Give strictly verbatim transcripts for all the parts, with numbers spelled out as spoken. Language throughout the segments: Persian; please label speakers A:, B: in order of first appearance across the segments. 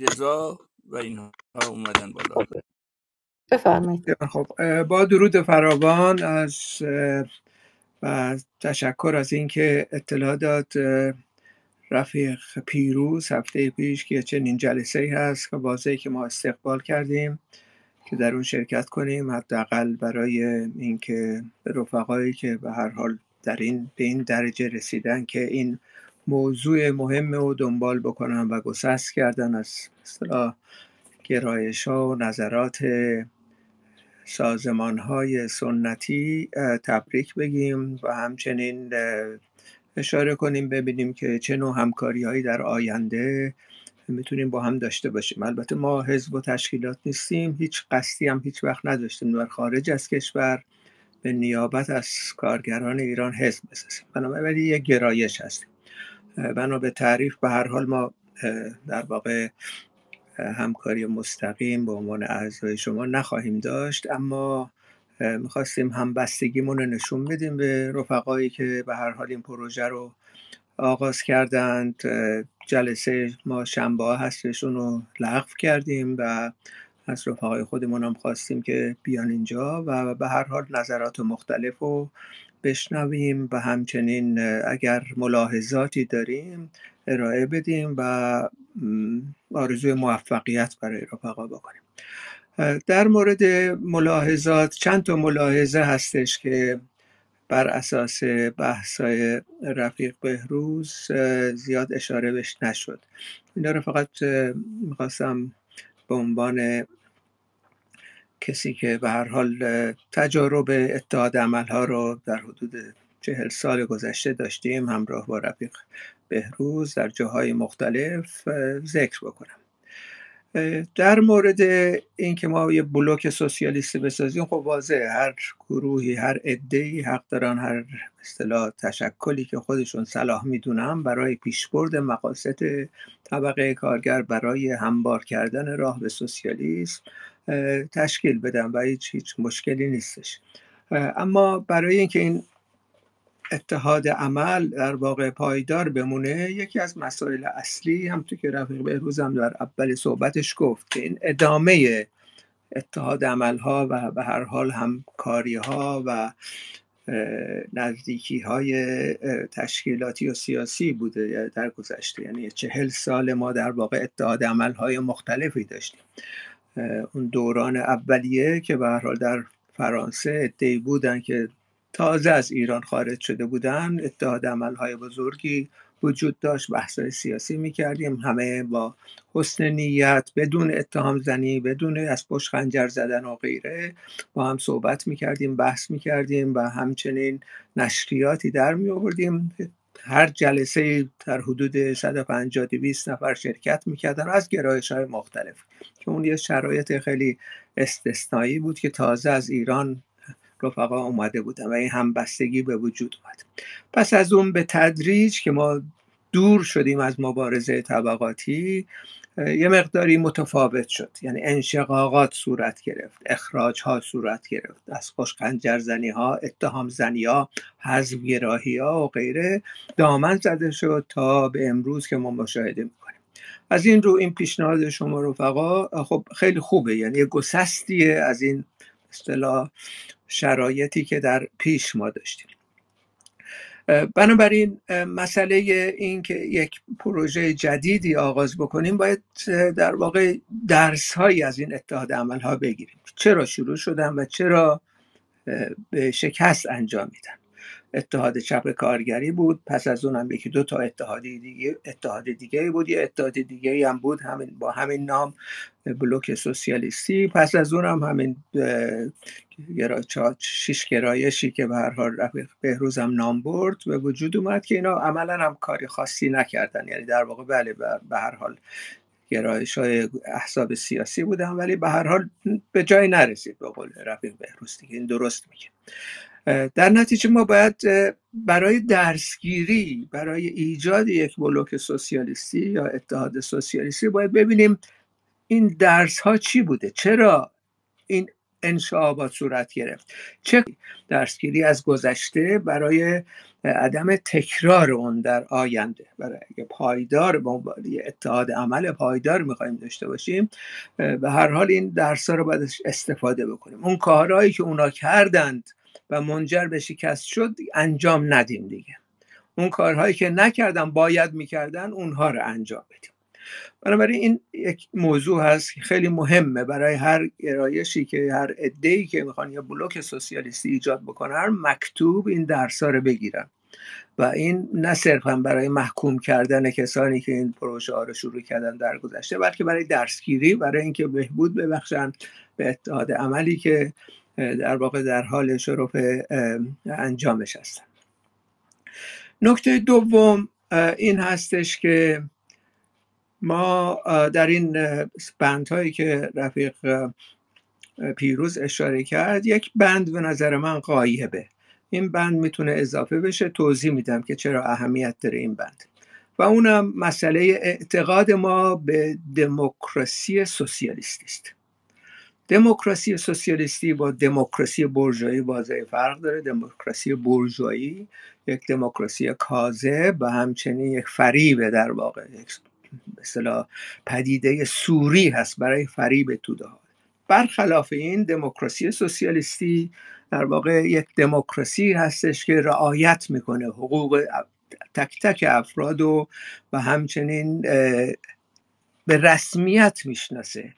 A: علیرضا و اینها اومدن بالا.
B: بفرمایید.
C: خب با درود فراوان از و تشکر از اینکه اطلاع داد رفیق پیروز هفته پیش که چنین جلسه ای هست که واضحه که ما استقبال کردیم که در اون شرکت کنیم، حداقل برای اینکه رفقایی که به هر حال در این به این درجه رسیدن که این موضوع مهم رو دنبال بکنن و گسست کردن از اصطلاح گرایش ها و نظرات سازمان های سنتی تبریک بگیم و همچنین اشاره کنیم ببینیم که چه نوع همکاری هایی در آینده میتونیم با هم داشته باشیم. البته ما حزب و تشکیلات نیستیم، هیچ قصدی هم هیچ وقت نداشتیم در خارج از کشور به نیابت از کارگران ایران حزب بسازیم، بنابراین یک گرایش هستیم. بنا به تعریف به هر حال ما در واقع همکاری مستقیم به عنوان اعضای شما نخواهیم داشت، اما میخواستیم همبستگیمون رو نشون بدیم به رفقایی که به هر حال این پروژه رو آغاز کردند. جلسه ما شنبه ها هستشون رو لغو کردیم و از رفقای خودمون هم خواستیم که بیان اینجا و به هر حال نظرات مختلف رو بشنویم و همچنین اگر ملاحظاتی داریم ارائه بدیم و آرزوی موفقیت برای رفقا بکنیم. در مورد ملاحظات چند تا ملاحظه هستش که بر اساس بحث‌های رفیق بهروز زیاد اشاره بهش نشد. اینا رو فقط میخواستم به عنوان کسی که به هر حال تجارب اتحاد عملها رو در حدود چهل سال گذشته داشتیم همراه با رفیق بهروز در جاهای مختلف ذکر بکنم. در مورد این که ما یه بلوک سوسیالیستی بسازیم، خب واضحه هر گروهی هر عده‌ای حق دارن هر اصطلاح تشکلی که خودشون صلاح میدونن برای پیشبرد مقاصد طبقه کارگر برای همبار کردن راه به سوسیالیسم تشکیل بدن و هیچ هیچ مشکلی نیستش. اما برای اینکه این اتحاد عمل در واقع پایدار بمونه، یکی از مسائل اصلی هم تو که رفیق بهروز هم در اول صحبتش گفت که این ادامه اتحاد عملها و به هر حال همکاری ها و نزدیکی های تشکیلاتی و سیاسی بوده در گذشته. یعنی چهل سال ما در واقع اتحاد عملهای مختلفی داشتیم. اون دوران اولیه که به هر حال در فرانسه عده‌ای بودن که تازه از ایران خارج شده بودن، اتحاد عملهای بزرگی وجود داشت، بحث‌های سیاسی می‌کردیم، همه با حسن نیت، بدون اتهام زنی، بدون از پشت خنجر زدن و غیره با هم صحبت می‌کردیم، بحث می‌کردیم و همچنین نشریاتی در می‌آوردیم. هر جلسه در حدود صد و پنجاه تا دویست نفر شرکت می‌کردن از گرایش‌های مختلف که اون یه شرایط خیلی استثنایی بود که تازه از ایران رفقا اومده بودن و این همبستگی به وجود اومد. پس از اون به تدریج که ما دور شدیم از مبارزه طبقاتی، یه مقداری متفاوت شد، یعنی انشقاقات صورت گرفت، اخراج ها صورت گرفت، از پشت خنجر زنی ها، اتهام زنی ها، حذف گراهی ها و غیره دامن زده شد تا به امروز که ما مشاهده میکنیم. از این رو این پیشنهاد شما رفقا خب خیلی خوبه، یعنی یه گسستیه از این اصطلاح شرایطی که در پیش ما داشتیم. بنابراین مسئله این که یک پروژه جدیدی آغاز بکنیم باید در واقع درس هایی از این اتحاد عملها بگیریم. چرا شروع شدن و چرا به شکست انجام میدن. اتحاد چپ کارگری بود، پس از اون هم یکی دو تا اتحادی دیگه اتحاد دیگه بود، یه اتحاد دیگه هم بود همین با همین نام بلوک سوسیالیستی، پس از اون هم همین شش گرایشی که به هر حال رفیق بهروز هم نام برد به وجود اومد که اینا عملا هم کاری خاصی نکردن. یعنی در واقع بله به هر حال گرایش های احزاب سیاسی بودن ولی به هر حال به جای نرسید به قول رفیق بهروز دیگه. این درست میگه. در نتیجه ما باید برای درسگیری برای ایجاد یک بلوک سوسیالیستی یا اتحاد سوسیالیستی باید ببینیم این درس ها چی بوده، چرا این انشعابات صورت گرفت. چه درسگیری از گذشته برای عدم تکرار اون در آینده، برای اگه پایدار با اتحاد عمل پایدار میخوایم داشته باشیم، به هر حال این درس‌ها رو باید استفاده بکنیم. اون کارهایی که اونا کردند و منجر به شکست شد انجام ندیم دیگه. اون کارهایی که نکردن باید میکردن اونها رو انجام بدیم. بنابراین این یک موضوع هست که خیلی مهمه برای هر گرایشی که هر عده‌ای که میخوان یه بلوک سوسیالیستی ایجاد بکنن، مکتوب این درس‌ها رو بگیرن و این نه صرفا برای محکوم کردن کسانی که این پروژه ها رو شروع کردن در گذشته، بلکه برای درسگیری، برای اینکه بهبود ببخشن به اتحاد عملی که در واقع در حال شروع انجامش هستن. نکته دوم این هستش که ما در این بندهایی که رفیق پیروز اشاره کرد، یک بند به نظر من غایبه. این بند میتونه اضافه بشه، توضیح میدم که چرا اهمیت داره این بند. و اونم مسئله اعتقاد ما به دموکراسی سوسیالیستی است. دموکراسی سوسیالیستی با دموکراسی بورژوایی واضح فرق داره. دموکراسی بورژوایی یک دموکراسی کاذب و همچنین یک فریب، در واقع یک به اصطلاح پدیده سوری هست برای فریب توده ها. برخلاف این دموکراسی سوسیالیستی در واقع یک دموکراسی هستش که رعایت میکنه حقوق تک تک افراد و و همچنین به رسمیت میشناسه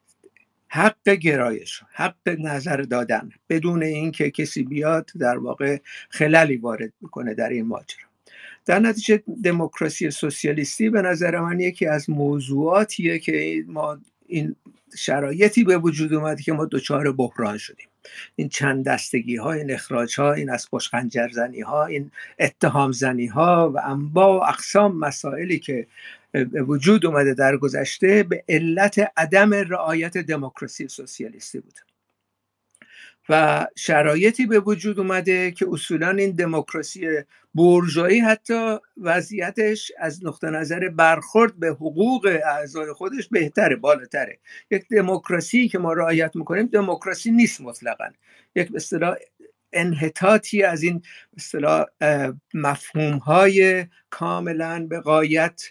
C: حق گرایش، حق نظر دادن، بدون اینکه کسی بیاد در واقع خللی وارد بکنه در این ماجرا. در نتیجه دموکراسی سوسیالیستی به نظر من یکی از موضوعاتیه که ما این شرایطی به وجود اومد که ما دچار بحران شدیم. این چند دستگی ها، این اخراج ها، این از پشت خنجر زنی ها، این اتهام زنی ها و انواع و اقسام مسائلی که به وجود اومده در گذشته به علت عدم رعایت دموکراسی سوسیالیستی بود و شرایطی به وجود اومده که اصولا این دموکراسی بورژوایی حتی وضعیتش از نقطه نظر برخورد به حقوق اعضای خودش بهتره، بالاتره. یک دموکراسی که ما رعایت میکنیم دموکراسی نیست مطلقاً، یک به اصطلاح انحطاطی از این به اصطلاح مفهوم‌های کاملاً به غایت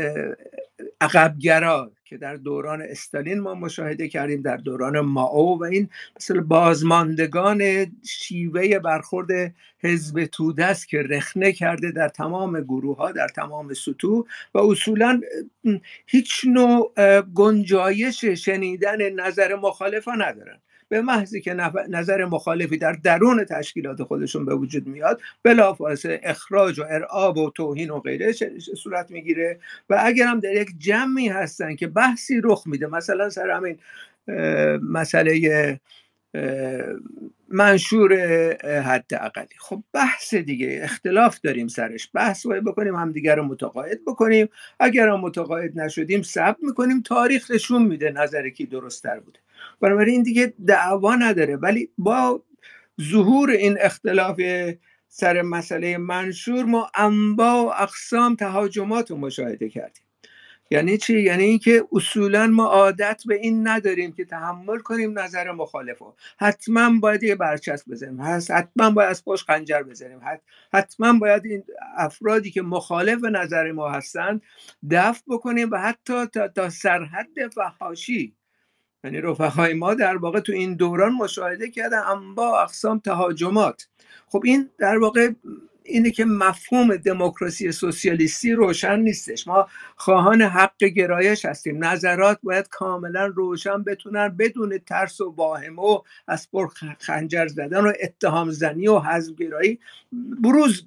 C: عقبگرا که در دوران استالین ما مشاهده کردیم، در دوران مائو، و این مثل بازماندگان شیوه برخورد حزب توده است که رخنه کرده در تمام گروه ها، در تمام سطوح و اصولا هیچ نوع گنجایش شنیدن نظر مخالف ها ندارن. به محضی که نظر مخالفی در درون تشکیلات خودشون به وجود میاد، بلافاصله اخراج و ارعاب و توهین و غیره صورت میگیره. و اگر هم در یک جمعی هستن که بحثی رخ میده، مثلا سر همین مسئله منشور حد اقلی، خب بحث دیگه، اختلاف داریم سرش، بحث باید بکنیم، هم دیگر رو متقاعد بکنیم. اگر هم متقاعد نشدیم ثبت میکنیم، تاریخ نشون میده نظر کی درست تر بوده. بنابراین این دیگه دعوا نداره. ولی با ظهور این اختلاف سر مسئله منشور ما انواع و اقسام تهاجمات رو مشاهده کردیم. یعنی چی؟ یعنی اینکه اصولا ما عادت به این نداریم که تحمل کنیم نظر مخالفو. حتما باید یه برچسب بزنیم، حتما باید از پشت خنجر بزنیم، حتما باید این افرادی که مخالف نظر ما هستند دفع بکنیم و حتی تا, تا سرحد فحاشی. یعنی رفقای ما در واقع تو این دوران مشاهده کردن انواع اقسام تهاجمات. خب این در واقع اینه که مفهوم دموکراسی سوسیالیستی روشن نیستش. ما خواهان حق گرایش هستیم. نظرات باید کاملا روشن بتونن بدون ترس و واهمه و از پر خنجر زدن و اتهام زنی و حزب گرایی بروز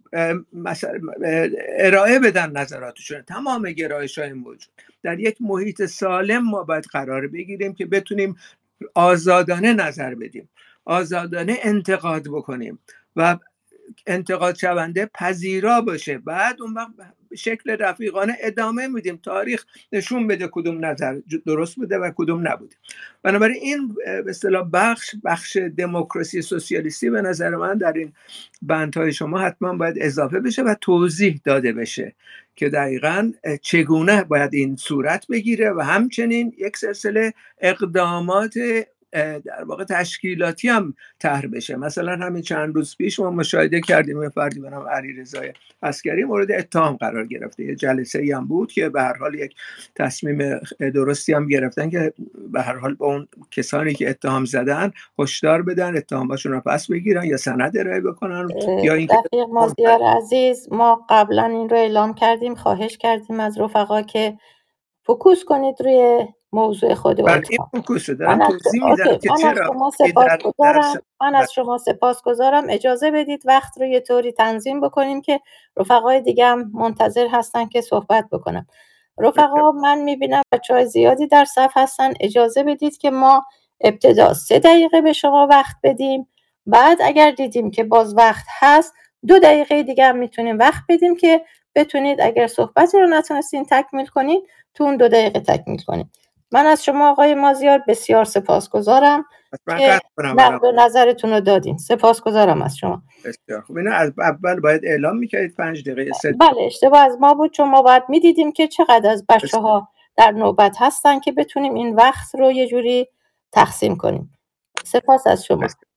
C: ارائه بدن نظراتشون. تمام گرایش های موجود در یک محیط سالم ما باید قرار بگیریم که بتونیم آزادانه نظر بدیم، آزادانه انتقاد بکنیم و انتقاد شونده پذیرا باشه. بعد اون وقت شکل رفیقانه ادامه میدیم، تاریخ نشون بده کدوم نظر درست بوده و کدوم نبوده. بنابراین این به اصطلاح بخش بخش دموکراسی سوسیالیستی به نظر من در این بندهای شما حتما باید اضافه بشه و توضیح داده بشه که دقیقاً چگونه باید این صورت بگیره و همچنین یک سلسله اقدامات در واقع تشکیلاتی هم طرح بشه. مثلا همین چند روز پیش ما مشاهده کردیم یه فردی به نام علیرضا عسکری مورد اتهام قرار گرفته. یه جلسه‌ای هم بود که به هر حال یک تصمیم درستی هم گرفتن که به هر حال با اون کسانی که اتهام زدن هشدار بدن، اتهاماشون رو پس بگیرن یا سند ارائه بکنن یا اینکه
B: رفیق مازیار عزیز، ما قبلا این رو اعلام کردیم، خواهش کردیم از رفقا که فوکوس کنید روی موضوع خود اتهام.
C: من, از...
B: من از شما سپاسگزارم. من از شما سپاسگزارم. اجازه بدید وقت رو یه طوری تنظیم بکنیم که رفقای دیگه هم منتظر هستن که صحبت بکنم. رفقا من میبینم بچه‌های زیادی در صف هستن. اجازه بدید که ما ابتدا سه دقیقه به شما وقت بدیم، بعد اگر دیدیم که باز وقت هست دو دقیقه دیگه هم میتونیم وقت بدیم که بتونید اگر صحبتی رو نتونستین تکمیل کنین تو اون دو دقیقه تکمیل کنین. من از شما آقای مازیار بسیار سپاسگزارم که نقد و نظرتون رو دادین. سپاسگزارم از شما.
C: بسیار خوب. اینو از اول باید اعلام میکردید پنج دقیقه سه
B: بله اشتباه از ما بود، چون ما باید میدیدیم که چقدر از بچه‌ها در نوبت هستن که بتونیم این وقت رو یه جوری تقسیم کنیم. سپاس از شما.